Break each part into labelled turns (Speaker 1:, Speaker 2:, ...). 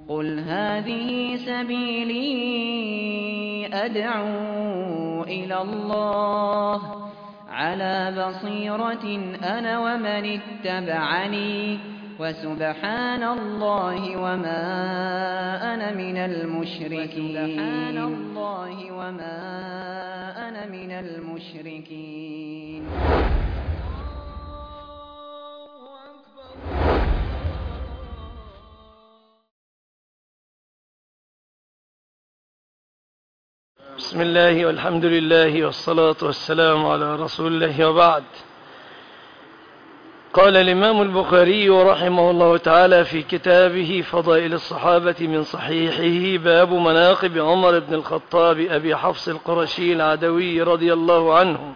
Speaker 1: قُلْ هَٰذِهِ سَبِيلِي أَدْعُو إِلَى اللَّهِ ۚ عَلَىٰ بَصِيرَةٍ أَنَا وَمَنِ اتَّبَعَنِي ۖ وَسُبْحَانَ اللَّهِ وَمَا أَنَا مِنَ الْمُشْرِكِينَ.
Speaker 2: بسم الله والحمد لله والصلاة والسلام على رسول الله، وبعد. قال الإمام البخاري رحمه الله تعالى في كتابه فضائل الصحابة من صحيحه: باب مناقب عمر بن الخطاب أبي حفص القرشي العدوي رضي الله عنه.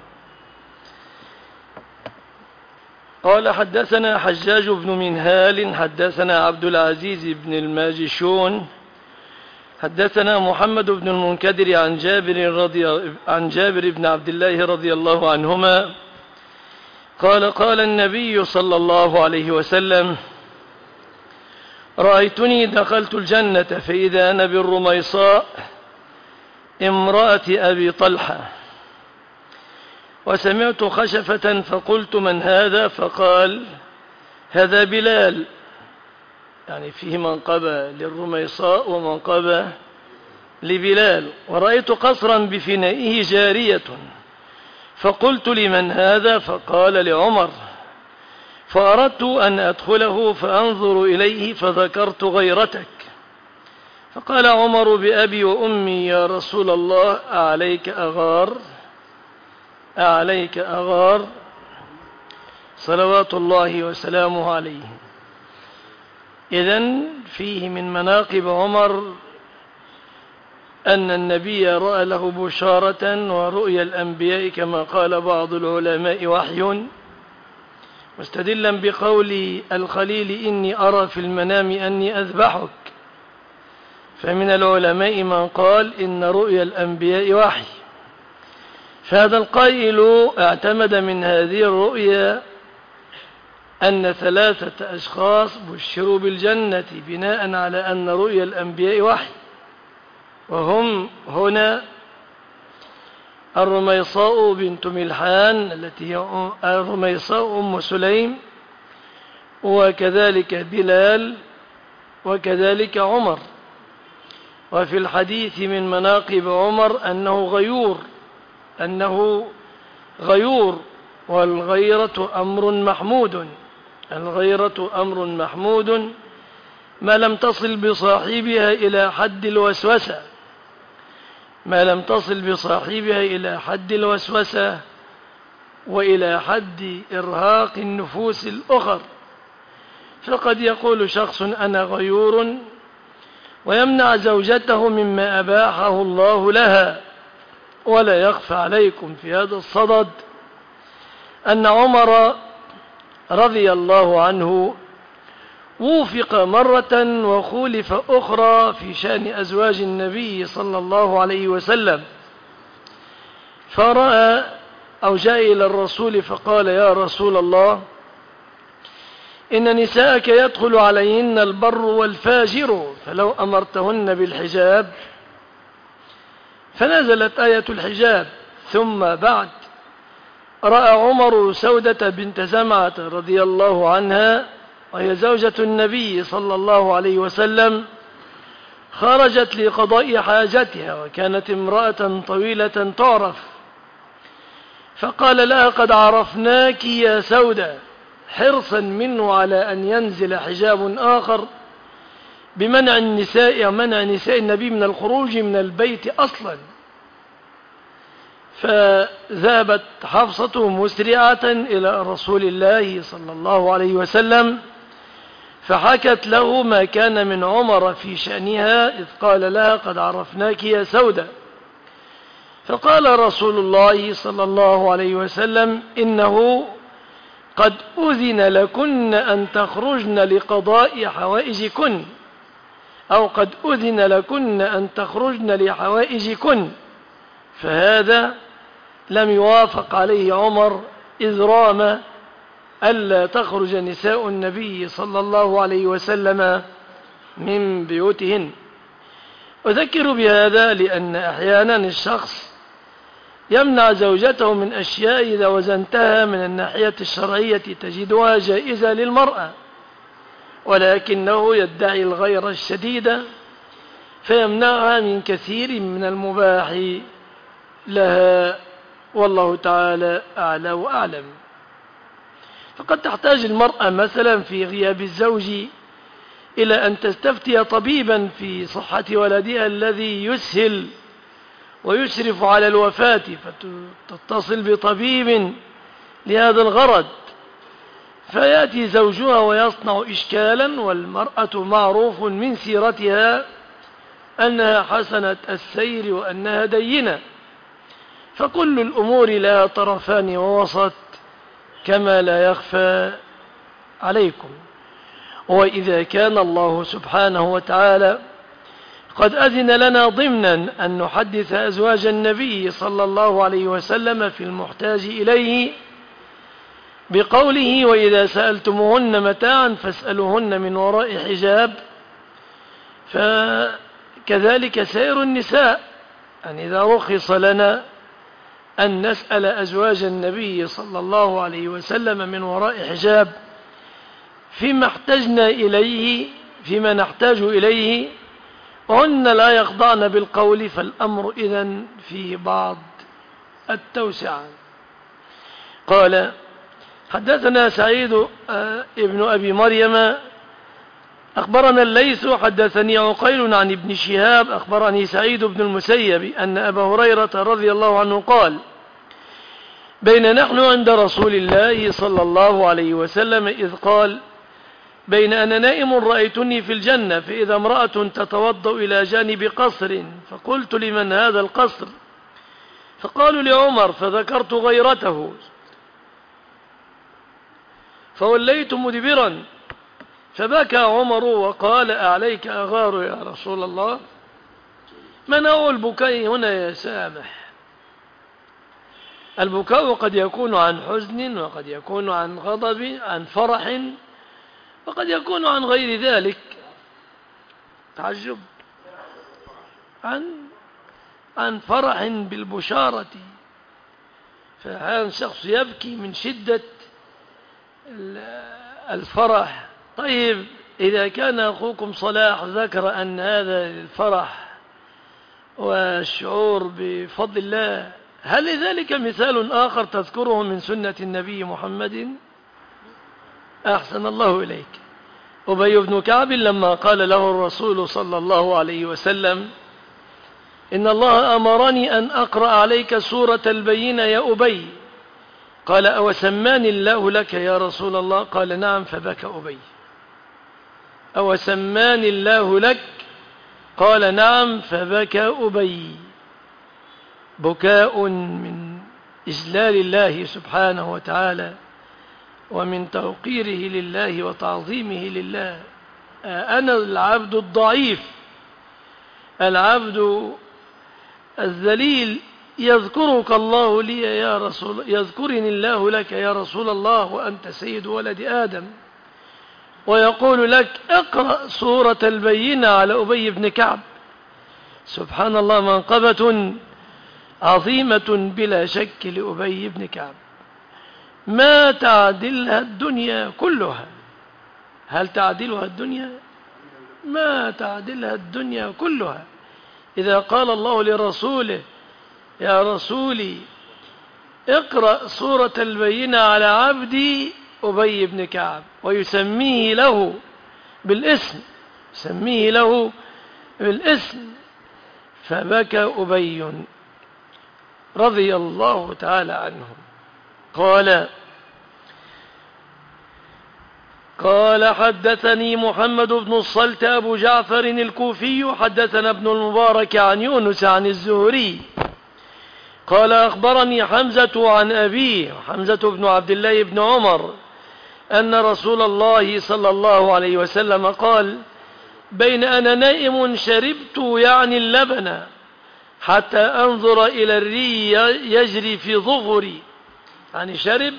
Speaker 2: قال: حدثنا حجاج بن منهال حدثنا عبد العزيز بن الماجشون حدثنا محمد بن المنكدر عن جابر بن عبد الله رضي الله عنهما قال: قال النبي صلى الله عليه وسلم: رأيتني دخلت الجنة فإذا أنا بالرميصاء امرأة أبي طلحة، وسمعت خشفة فقلت: من هذا؟ فقال: هذا بلال. يعني فيه منقبة للرميصاء ومنقبة لبلال. ورأيت قصرا بفنائه جارية، فقلت: لمن هذا؟ فقال: لعمر. فأردت أن أدخله فأنظر إليه فذكرت غيرتك، فقال عمر: بأبي وأمي يا رسول الله، أعليك أغار صلوات الله وسلامه عليه. إذن فيه من مناقب عمر أن النبي رأى له بشارة، ورؤيا الأنبياء كما قال بعض العلماء وحي، مستدلا بقول الخليل: إني أرى في المنام أني أذبحك. فمن العلماء من قال إن رؤيا الأنبياء وحي. فهذا القائل اعتمد من هذه الرؤيا أن 3 أشخاص بشروا بالجنة بناء على أن رؤيا الأنبياء وحي، وهم هنا الرميصاء بنت ملحان التي هي الرميصاء أم سليم، وكذلك بلال، وكذلك عمر. وفي الحديث من مناقب عمر أنه غيور، والغيرة أمر محمود. الغيرة أمر محمود ما لم تصل بصاحبها إلى حد الوسوسة، وإلى حد إرهاق النفوس الأخر. فقد يقول شخص: أنا غيور، ويمنع زوجته مما أباحه الله لها. ولا يخفى عليكم في هذا الصدد أن عمر رضي الله عنه وفق مرة وخولف أخرى في شأن أزواج النبي صلى الله عليه وسلم، فرأى أو جاء إلى الرسول فقال: يا رسول الله، إن نساءك يدخل عليهن البر والفاجر، فلو أمرتهن بالحجاب. فنزلت آية الحجاب. ثم بعد رأى عمر سودة بنت زمعة رضي الله عنها، وهي زوجة النبي صلى الله عليه وسلم، خرجت لقضاء حاجتها، وكانت امرأة طويلة تعرف. فقال لها: قد عرفناك يا سودة، حرصا منه على أن ينزل حجاب آخر بمنع نساء النبي من الخروج من البيت أصلا. فذهبت حفصة مسرعة إلى رسول الله صلى الله عليه وسلم، فحكت له ما كان من عمر في شأنها، إذ قال لها: قد عرفناك يا سودة. فقال رسول الله صلى الله عليه وسلم: إنه قد أذن لكن أن تخرجن لقضاء حوائجكن، أو قد أذن لكن أن تخرجن لحوائجكن. فهذا لم يوافق عليه عمر، إذ رام ألا تخرج نساء النبي صلى الله عليه وسلم من بيوتهن. أذكر بهذا لأن أحيانا الشخص يمنع زوجته من أشياء إذا وزنتها من الناحية الشرعية تجدها جائزة للمرأة، ولكنه يدعي الغير الشديد فيمنعها من كثير من المباح لها، والله تعالى أعلى وأعلم. فقد تحتاج المرأة مثلا في غياب الزوج إلى أن تستفتي طبيبا في صحة ولدها الذي يسهل ويشرف على الوفاة، فتتصل بطبيب لهذا الغرض، فيأتي زوجها ويصنع إشكالا، والمرأة معروف من سيرتها أنها حسنة السير وأنها دينة، فكل الأمور لها طرفان ووسط كما لا يخفى عليكم. وإذا كان الله سبحانه وتعالى قد أذن لنا ضمنا أن نحدث أزواج النبي صلى الله عليه وسلم في المحتاج إليه بقوله: وإذا سألتموهن متاعا فاسألوهن من وراء حجاب، فكذلك سائر النساء، يعني إذا رخص لنا أن نسأل أزواج النبي صلى الله عليه وسلم من وراء حجاب فيما احتجنا إليه، فيما نحتاج إليه، وهن لا يخضعن بالقول، فالأمر إذن فيه بعض التوسعة. قال: حدثنا سعيد ابن أبي مريم أخبرنا الليث حدثني عقيل عن ابن شهاب أخبرني سعيد بن المسيب أن أبا هريرة رضي الله عنه قال: بين نحن عند رسول الله صلى الله عليه وسلم إذ قال: بين أنا نائم رأيتني في الجنة، فإذا امرأة تتوضأ إلى جانب قصر، فقلت: لمن هذا القصر؟ فقالوا: لعمر، فذكرت غيرته، فوليت مدبرا، فبكى عمر وقال: أعليك أغار يا رسول الله؟ منع البكاء هنا يا سامح. البكاء قد يكون عن حزن، وقد يكون عن غضب، عن فرح، وقد يكون عن غير ذلك، تعجب، عن فرح بالبشارة، فهذا الشخص يبكي من شدة الفرح. طيب، إذا كان أخوكم صلاح ذكر أن هذا الفرح والشعور بفضل الله، هل لذلك مثال آخر تذكره من سنة النبي محمد؟ أحسن الله إليك. أبي بن كعب لما قال له الرسول صلى الله عليه وسلم: إن الله أمرني أن أقرأ عليك سورة البينة يا أبي، قال: أو سماني الله لك يا رسول الله؟ قال: نعم. فبكى أبي. أو سماني الله لك؟ قال: نعم. فبكى أبي. بكاء من إجلال الله سبحانه وتعالى ومن توقيره لله وتعظيمه لله. أنا العبد الضعيف، العبد الذليل، يذكرك الله لي يا رسول، يذكرني الله لك يا رسول الله وأنت سيد ولد آدم، ويقول لك: اقرأ سورة البينة على أبي بن كعب. سبحان الله، منقبة عظيمة بلا شك لأبي بن كعب، ما تعدلها الدنيا كلها. هل تعدلها الدنيا؟ ما تعدلها الدنيا كلها. إذا قال الله لرسوله: يا رسولي اقرأ سورة البينة على عبدي أبي بن كعب، ويسميه له بالاسم، يسميه له بالاسم، فبكى أبي رضي الله تعالى عنه. قال: حدثني محمد بن الصلت أبو جعفر الكوفي حدثنا ابن المبارك عن يونس عن الزهري قال: أخبرني حمزة عن أبيه، حمزة بن عبد الله بن عمر، أن رسول الله صلى الله عليه وسلم قال: بين أنا نائم شربت يعني اللبن حتى أنظر إلى الري يجري في ظفري، يعني شرب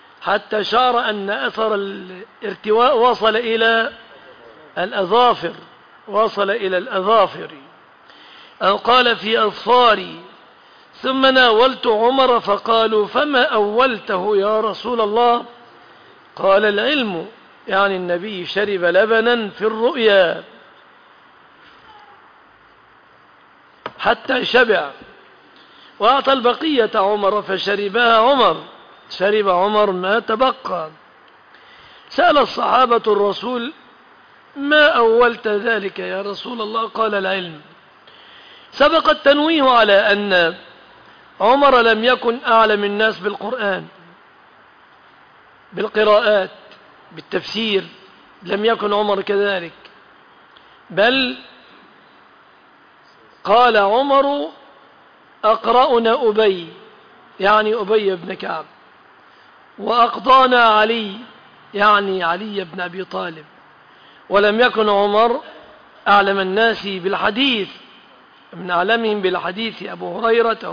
Speaker 2: حتى شعر أن أثر الارتواء وصل إلى الأظافر، وصل إلى الأظافر، أو قال في أظفاري. ثم ناولت عمر فقالوا فما أولته يا رسول الله؟ قال العلم، يعني النبي شرب لبنا في الرؤيا حتى شبع، وأعطى البقية عمر فشربها عمر، شرب عمر ما تبقى. سأل الصحابة الرسول ما أولت ذلك يا رسول الله؟ قال العلم. سبق التنويه على أن عمر لم يكن أعلم الناس بالقرآن، بالقراءات، بالتفسير، لم يكن عمر كذلك، بل قال عمر أقرأنا أبي، يعني أبي بن كعب، وأقضانا علي، يعني علي بن أبي طالب. ولم يكن عمر أعلم الناس بالحديث، من أعلمهم بالحديث أبو هريرة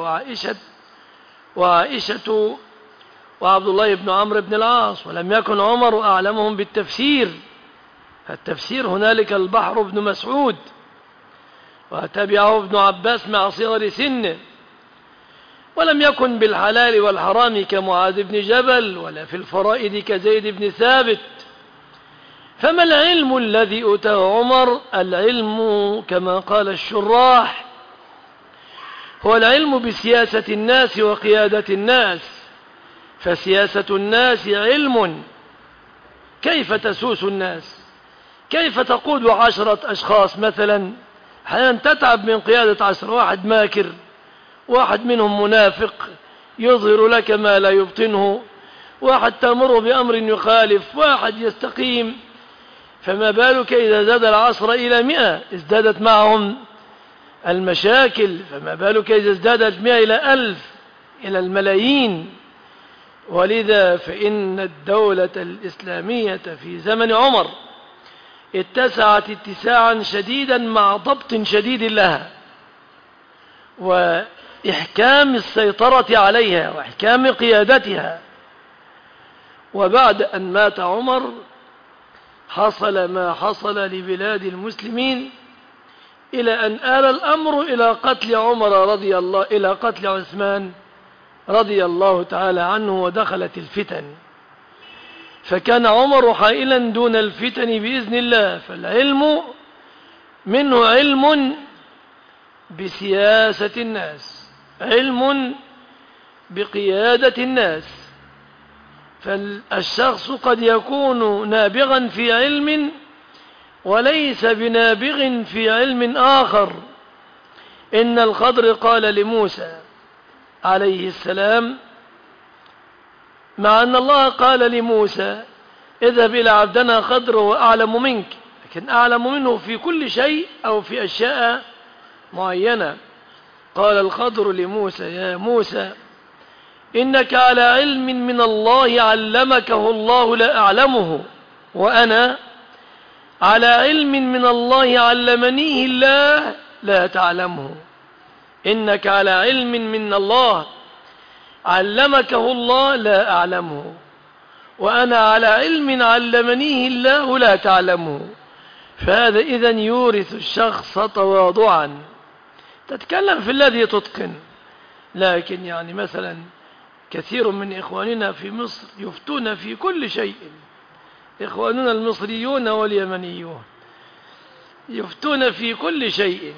Speaker 2: وعائشة وعبد الله بن عمرو بن العاص. ولم يكن عمر أعلمهم بالتفسير، التفسير هنالك البحر بن مسعود، وتبعه ابن عباس مع صغر سنه. ولم يكن بالحلال والحرام كمعاذ بن جبل، ولا في الفرائض كزيد بن ثابت. فما العلم الذي أوتاه عمر؟ العلم كما قال الشراح هو العلم بسياسة الناس وقيادة الناس. فسياسة الناس علم، كيف تسوس الناس، كيف تقود 10 أشخاص مثلا، أحيانا تتعب من قيادة 10، واحد ماكر، واحد منهم منافق يظهر لك ما لا يبطنه، واحد تمر بأمر يخالف، واحد يستقيم. فما بالك إذا زاد 10 إلى 100، ازدادت معهم المشاكل. فما بالك إذا ازدادت 100 إلى 1000 إلى الملايين. ولذا فإن الدولة الإسلامية في زمن عمر اتسعت اتساعا شديدا مع ضبط شديد لها، وإحكام السيطرة عليها، وإحكام قيادتها. وبعد أن مات عمر حصل ما حصل لبلاد المسلمين، إلى أن آل الأمر إلى قتل إلى قتل عثمان رضي الله تعالى عنه، ودخلت الفتن. فكان عمر حائلا دون الفتن بإذن الله. فالعلم منه علم بسياسة الناس، علم بقيادة الناس. فالشخص قد يكون نابغا في علم وليس بنابغ في علم آخر. إن الخضر قال لموسى عليه السلام، مع أن الله قال لموسى اذهب إلى عبدنا خضر وأعلم منك، لكن أعلم منه في كل شيء أو في أشياء معينة. قال الخضر لموسى يا موسى إنك على علم من الله علمكه الله لا أعلمه، وأنا على علم من الله علمنيه الله لا تعلمه. إنك على علم من الله علمكه الله لا أعلمه، وأنا على علم علمنيه الله لا تعلمه. فهذا إذن يورث الشخص تواضعا. تتكلم في الذي تتقن، لكن يعني مثلا كثير من إخواننا في مصر يفتون في كل شيء، إخواننا المصريون واليمنيون يفتون في كل شيء،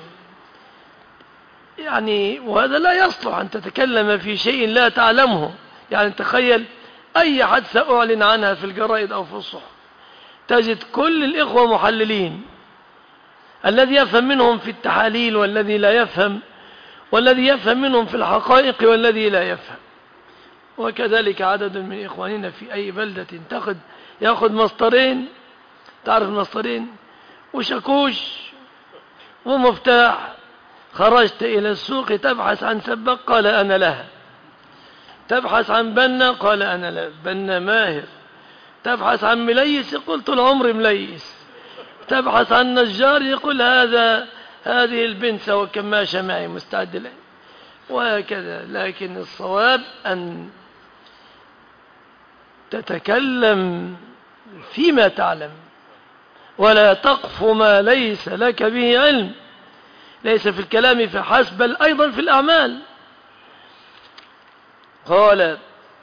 Speaker 2: يعني وهذا لا يصلح أن تتكلم في شيء لا تعلمه. يعني تخيل أي حادثة أعلن عنها في الجرائد أو في الصحف، تجد كل الإخوة محللين، الذي يفهم منهم في التحاليل والذي لا يفهم، والذي يفهم منهم في الحقائق والذي لا يفهم. وكذلك عدد من إخواننا في أي بلدة يأخذ مسطرين، تعرف المسطرين، وشكوش ومفتاح. خرجت إلى السوق تبحث عن سباق، قال أنا لها. تبحث عن بنا، قال أنا لا، بنا ماهر. تبحث عن مليس، يقول طول عمري مليس. تبحث عن نجار، يقول هذه البنسة وكماشة معي مستعد لها، وهكذا. لكن الصواب أن تتكلم فيما تعلم، ولا تقف ما ليس لك به علم، ليس في الكلام فحسب بل أيضا في الأعمال. قال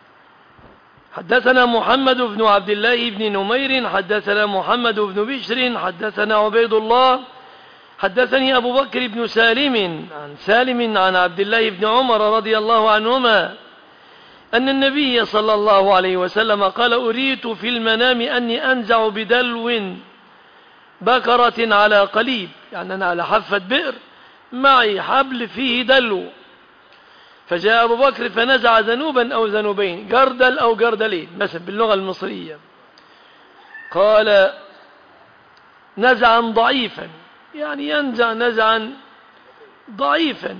Speaker 2: حدثنا محمد بن عبد الله بن نمير حدثنا محمد بن بشر حدثنا عبيد الله حدثني أبو بكر بن سالم عن عبد الله بن عمر رضي الله عنهما أن النبي صلى الله عليه وسلم قال: أريت في المنام أني أنزع بدلو بكرة على قليب، يعني أنا على حافة بئر معي حبل فيه دلو، فجاء أبو بكر فنزع ذنوبا أو ذنوبين، جردل أو جردلين مثلا باللغة المصرية. قال: نزعا ضعيفا، يعني ينزع نزعا ضعيفا.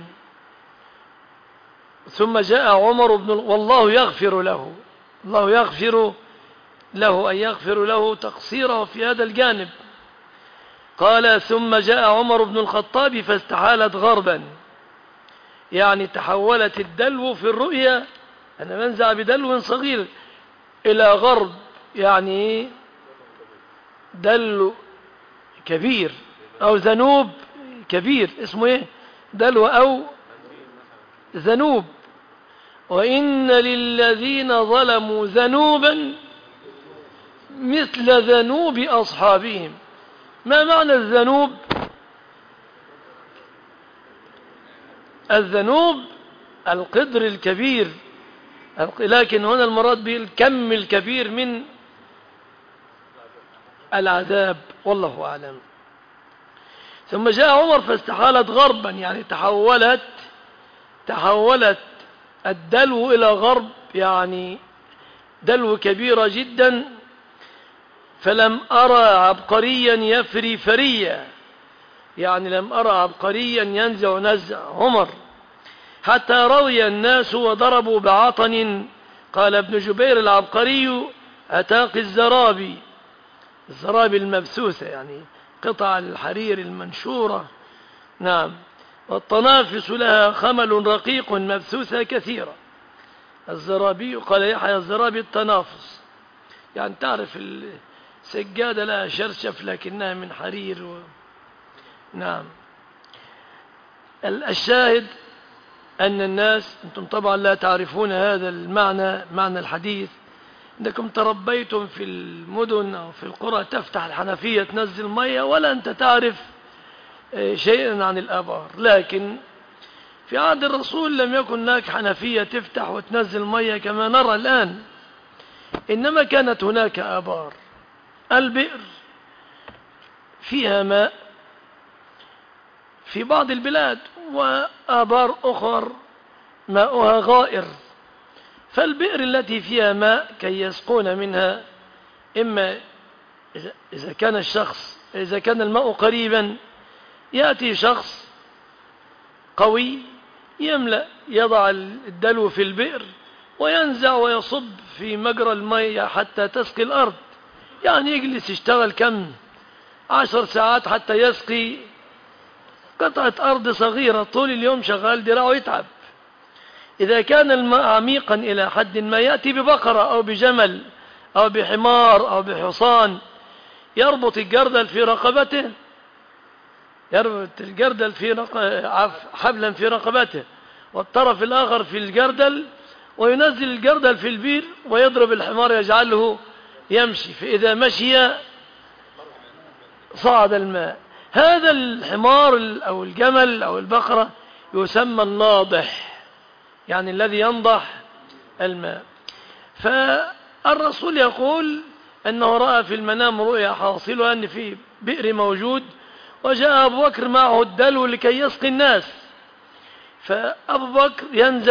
Speaker 2: ثم جاء عمر والله يغفر له، الله يغفر له، أن يغفر له تقصيره في هذا الجانب. قال: ثم جاء عمر بن الخطاب فاستحالت غربا، يعني تحولت الدلو في الرؤيا، أنا منزع بدلو صغير إلى غرب، يعني دلو كبير أو ذنوب كبير، اسمه إيه؟ دلو أو ذنوب. وإن للذين ظلموا ذنوبا مثل ذنوب أصحابهم. ما معنى الذنوب؟ الذنوب القدر الكبير، لكن هنا المراد به الكم الكبير من العذاب، والله أعلم. ثم جاء عمر فاستحالت غربا، يعني تحولت الدلو إلى غرب، يعني دلو كبيرة جدا. فلم أرى عبقريا يفري فريا، يعني لم أرى عبقريا ينزع نزع عمر، حتى روي الناس وضربوا بعطن. قال ابن جبير: العبقري أتاق الزرابي المبثوثة، يعني قطع الحرير المنشورة، نعم. والطنافس لها خمل رقيق مبثوثة كثيرة. الزرابي، قال يحيى الزرابي التنافس، يعني تعرف السجادة لها شرشف لكنها من حرير نعم. الشاهد أن الناس، أنتم طبعا لا تعرفون هذا المعنى، معنى الحديث، أنكم تربيتم في المدن أو في القرى تفتح الحنفية تنزل مية ولا أنت تعرف شيئا عن الآبار. لكن في عهد الرسول لم يكن هناك حنفية تفتح وتنزل مية كما نرى الآن، إنما كانت هناك آبار. البئر فيها ماء في بعض البلاد، وآبار أخر ماؤها غائر. فالبئر التي فيها ماء كي يسقون منها، إما إذا كان الماء قريبا يأتي شخص قوي يملأ، يضع الدلو في البئر وينزع ويصب في مجرى المياه حتى تسقي الأرض، يعني يجلس يشتغل كم 10 ساعات حتى يسقي قطعة أرض صغيرة، طول اليوم شغال دراعه يتعب. إذا كان الماء عميقا إلى حد ما يأتي ببقرة أو بجمل أو بحمار أو بحصان، يربط الجردل في رقبته، حبلا في رقبته والطرف الآخر في الجردل، وينزل الجردل في البير ويضرب الحمار يجعله يمشي، فإذا مشي صعد الماء. هذا الحمار أو الجمل أو البقرة يسمى الناضح، يعني الذي ينضح الماء. فالرسول يقول أنه رأى في المنام رؤيا حاصلها أن في بئر موجود، وجاء أبو بكر معه الدلو لكي يسقي الناس، فأبو بكر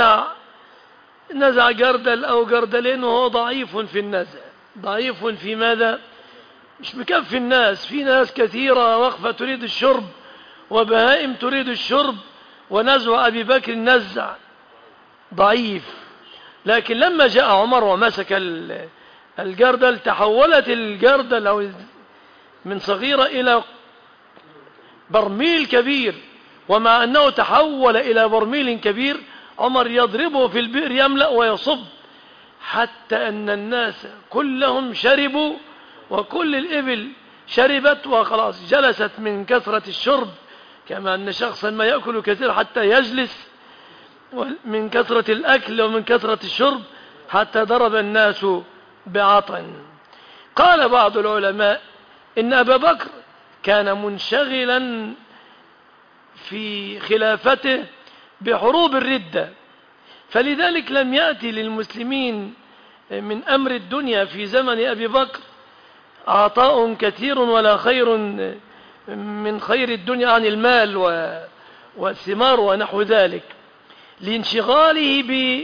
Speaker 2: نزع جردل أو جردلين وهو ضعيف في النزع. ضعيف في ماذا؟ مش مكفي الناس، في ناس كثيرة واقفة تريد الشرب وبهائم تريد الشرب، ونزع أبي بكر نزع ضعيف. لكن لما جاء عمر ومسك الجردل تحولت الجردل من صغيرة إلى برميل كبير، ومع أنه تحول إلى برميل كبير عمر يضربه في البئر يملأ ويصب، حتى أن الناس كلهم شربوا، وكل الإبل شربت وخلاص جلست من كثرة الشرب، كما أن شخصا ما يأكل كثير حتى يجلس، من كثرة الأكل ومن كثرة الشرب حتى ضرب الناس بعطن. قال بعض العلماء إن أبا بكر كان منشغلا في خلافته بحروب الردة، فلذلك لم يأتي للمسلمين من أمر الدنيا في زمن أبي بكر عطاء كثير ولا خير من خير الدنيا عن المال والثمار ونحو ذلك، لانشغاله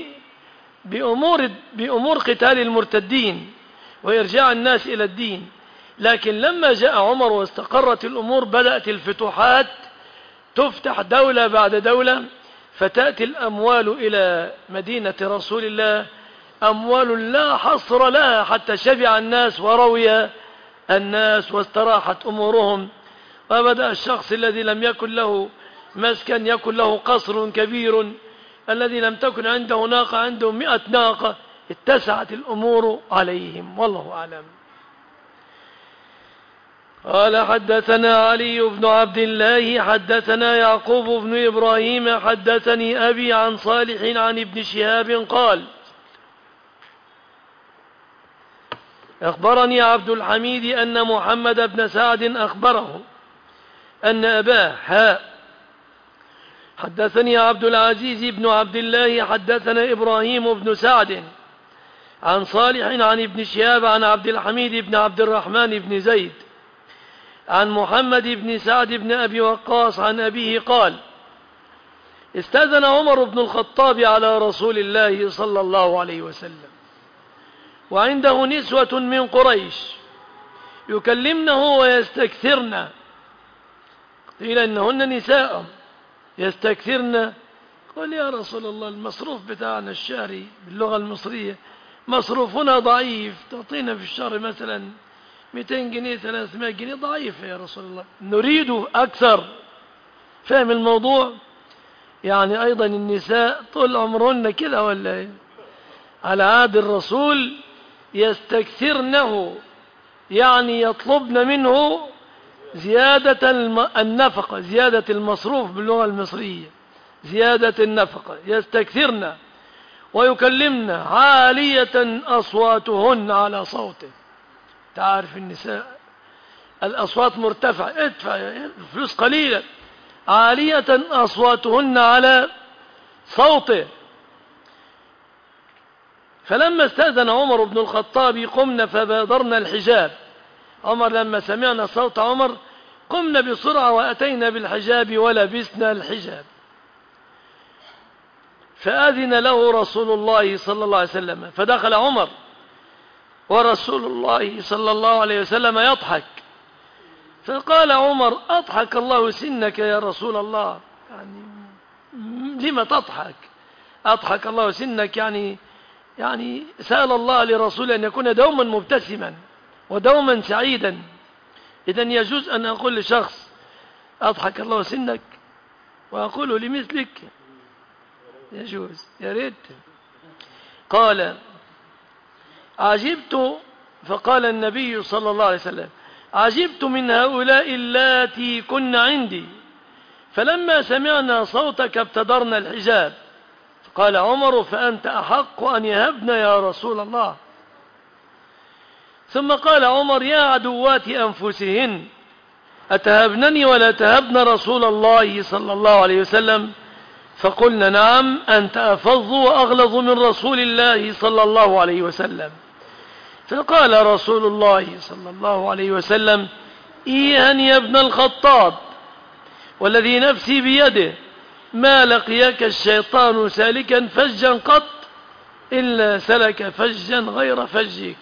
Speaker 2: بأمور قتال المرتدين وإرجاع الناس إلى الدين. لكن لما جاء عمر واستقرت الأمور بدأت الفتوحات، تفتح دولة بعد دولة، فتأتي الأموال إلى مدينة رسول الله، أموال لا حصر لها، حتى شبع الناس وروي الناس واستراحت أمورهم. وبدأ الشخص الذي لم يكن له مسكن يكن له قصر كبير، الذي لم تكن عنده ناقة عنده 100 ناقة، اتسعت الأمور عليهم، والله أعلم. قال حدثنا علي بن عبد الله حدثنا يعقوب بن إبراهيم حدثني أبي عن صالح عن ابن شهاب قال أخبرني عبد الحميد أن محمد بن سعد أخبره أن أباه حدثني عبد العزيز بن عبد الله حدثنا إبراهيم بن سعد عن صالح عن ابن شهاب عن عبد الحميد بن عبد الرحمن بن زيد عن محمد بن سعد بن أبي وقاص عن أبيه قال استأذن عمر بن الخطاب على رسول الله صلى الله عليه وسلم وعنده نسوة من قريش يكلمنه ويستكثرن، قيل إنهن نساء يستكثرن، قال يا رسول الله المصروف بتاعنا الشهري باللغة المصرية مصروفنا ضعيف، تعطينا في الشهر مثلا 200 جنيه 300 جنيه، ضعيف يا رسول الله، نريد أكثر. فاهم الموضوع؟ يعني أيضا النساء طول عمرهن كده ولا ايه؟ على عهد الرسول يستكثرنه، يعني يطلبن منه زيادة النفقة، زيادة المصروف باللغة المصرية، زيادة النفقة، يستكثرن ويكلمن عالية أصواتهن على صوته. تعرف النساء الأصوات مرتفعة، ادفع فلوس قليلة، عالية أصواتهن على صوته. فلما استأذن عمر بن الخطاب قمنا فبادرنا الحجاب، عمر لما سمعنا صوت عمر قمنا بسرعة وأتينا بالحجاب ولبسنا الحجاب. فأذن له رسول الله صلى الله عليه وسلم، فدخل عمر ورسول الله صلى الله عليه وسلم يضحك، فقال عمر أضحك الله سنك يا رسول الله، يعني لما تضحك؟ أضحك الله سنك يعني سأل الله لرسول أن يكون دوما مبتسما ودوما سعيدا. إذن يجوز أن أقول لشخص أضحك الله سنك وأقول لمثلك، يجوز، يا ريت. قال عجبت، فقال النبي صلى الله عليه وسلم عجبت من هؤلاء اللاتي كن عندي، فلما سمعنا صوتك ابتدرنا الحجاب. قال عمر فأنت أحق أن يهبن يا رسول الله. ثم قال عمر يا عدوات أنفسهن أتهبنني ولا تهبن رسول الله صلى الله عليه وسلم؟ فقلنا نعم أنت أفظ وأغلظ من رسول الله صلى الله عليه وسلم. فقال رسول الله صلى الله عليه وسلم إيها يا ابن الخطاب والذي نفسي بيده ما لقيك الشيطان سالكا فجا قط إلا سلك فجا غير فجك،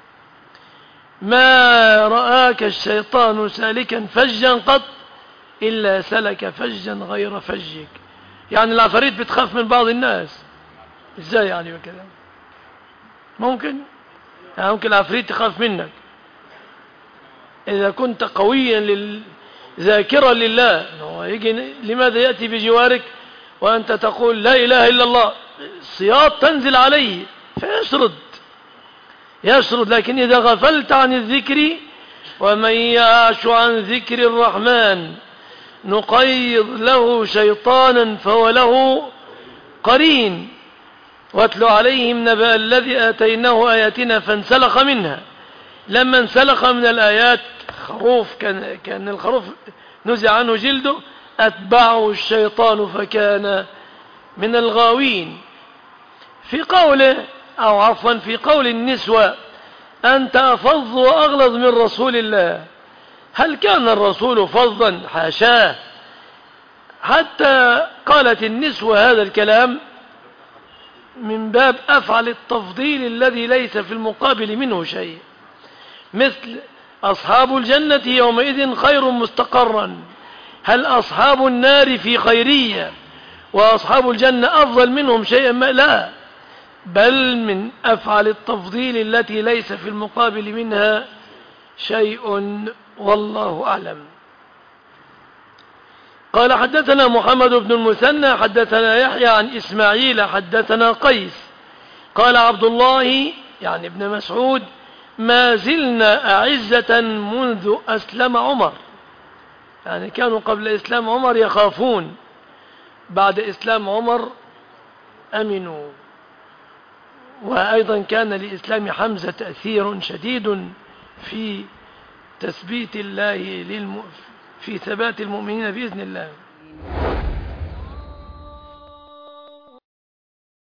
Speaker 2: ما رآك الشيطان سالكا فجا قط إلا سلك فجا غير فجك. يعني العفاريت بتخاف من بعض الناس، ازاي يعني وكذا؟ ممكن يعني ممكن العفريت تخاف منك إذا كنت قويا ذاكرا لله. يجي لماذا يأتي بجوارك وأنت تقول لا إله إلا الله؟ السياط تنزل عليه فيشرد. لكن إذا غفلت عن الذكر ومن يعش عن ذكر الرحمن نقيض له شيطانا فهو له قرين. واتل عليهم نبأ الذي آتيناه آياتنا فانسلخ منها. لما انسلخ من الآيات خروف كان الخروف نزع عنه جلده أتبعه الشيطان فكان من الغاوين. في قوله أو عفوا في قول النسوة أنت أفظ وأغلظ من رسول الله، هل كان الرسول فظا؟ حاشاه، حتى قالت النسوة هذا الكلام من باب أفعل التفضيل الذي ليس في المقابل منه شيء، مثل أصحاب الجنة يومئذ خير مستقرا، هل أصحاب النار في خيرية وأصحاب الجنة أفضل منهم شيئا ما؟ لا، بل من أفعل التفضيل التي ليس في المقابل منها شيء، والله أعلم. قال حدثنا محمد بن المثنى حدثنا يحيى عن إسماعيل حدثنا قيس قال عبد الله يعني ابن مسعود ما زلنا أعزة منذ أسلم عمر، يعني كانوا قبل إسلام عمر يخافون، بعد إسلام عمر أمنوا. وأيضا كان لإسلام حمزة تأثير شديد في تثبيت الله في ثبات المؤمنين بإذن الله.